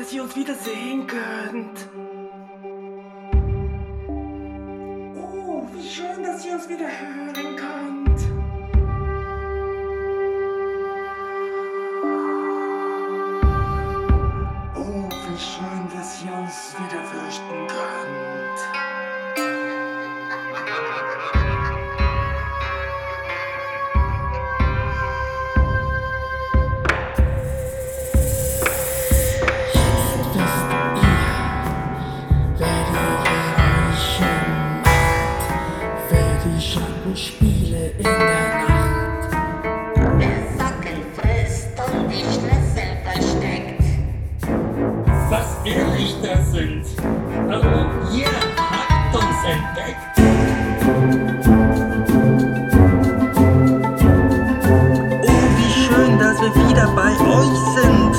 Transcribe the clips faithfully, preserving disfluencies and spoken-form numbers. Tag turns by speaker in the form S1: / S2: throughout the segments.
S1: dass ihr uns wieder sehen könnt. Oh, wie schön, dass ihr uns wieder hören könnt. Oh, wie schön, dass ihr uns wieder fürchten könnt.
S2: Spiele in der Nacht.
S3: Der Sockel frisst und die Schlüssel versteckt.
S4: Was Irrlichter sind. Aber ihr habt uns entdeckt.
S5: Oh, wie schön, dass wir wieder bei euch sind.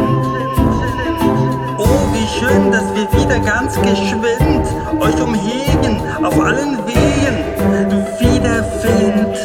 S5: Oh, wie schön, dass wir wieder ganz geschwind euch umhegen auf allen Wegen wiederfind.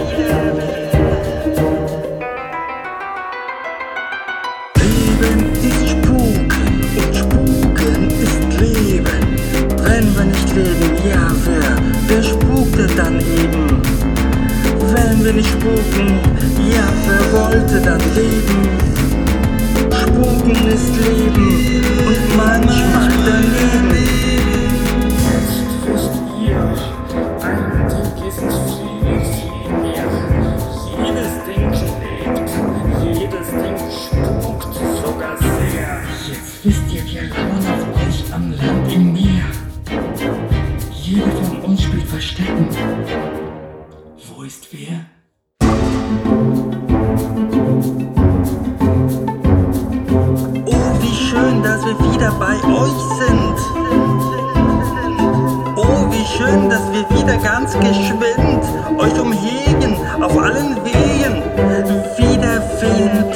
S5: Leben ist Spuken und Spuken ist Leben. Wenn wir nicht leben, ja, wer, wer spukte dann eben? Wenn wir nicht spuken, ja, wer wollte dann leben? Spuken ist Leben und manchmal daneben.
S2: Jetzt wisst ihr, eigentlich ist vieles viel mehr. Jedes Ding lebt, jedes Ding spukt sogar sehr. Jetzt wisst ihr, wir lauern auf euch am Land im Meer. Jeder von uns spielt Verstecken. Wo ist wer?
S5: Oh, wie schön, dass wir wieder bei euch sind. Oh, wie schön, dass wir wieder ganz geschwind euch umhegen auf allen Wegen wiederfind.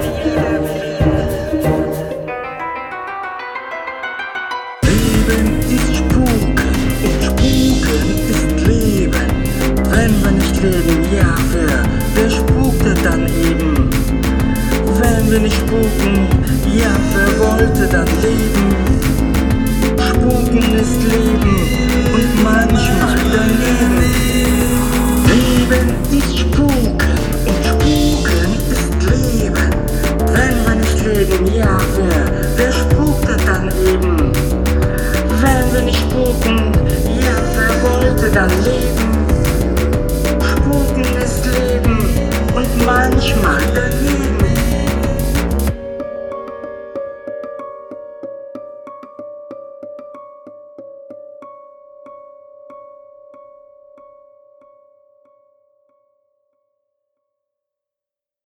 S5: Leben ist Spuken und Spuken ist Leben. Wenn wir nicht leben, ja, wer, wer spukte dann eben? Wenn wir nicht spuken, ja, wer wollte dann leben? Spuken ist Leben und manchmal daneben. Leben ist Spuken und Spuken ist Leben. Wenn wir nicht leben, ja, wer, wer spukte dann eben? Wenn wir nicht spuken, ja, wer wollte dann leben?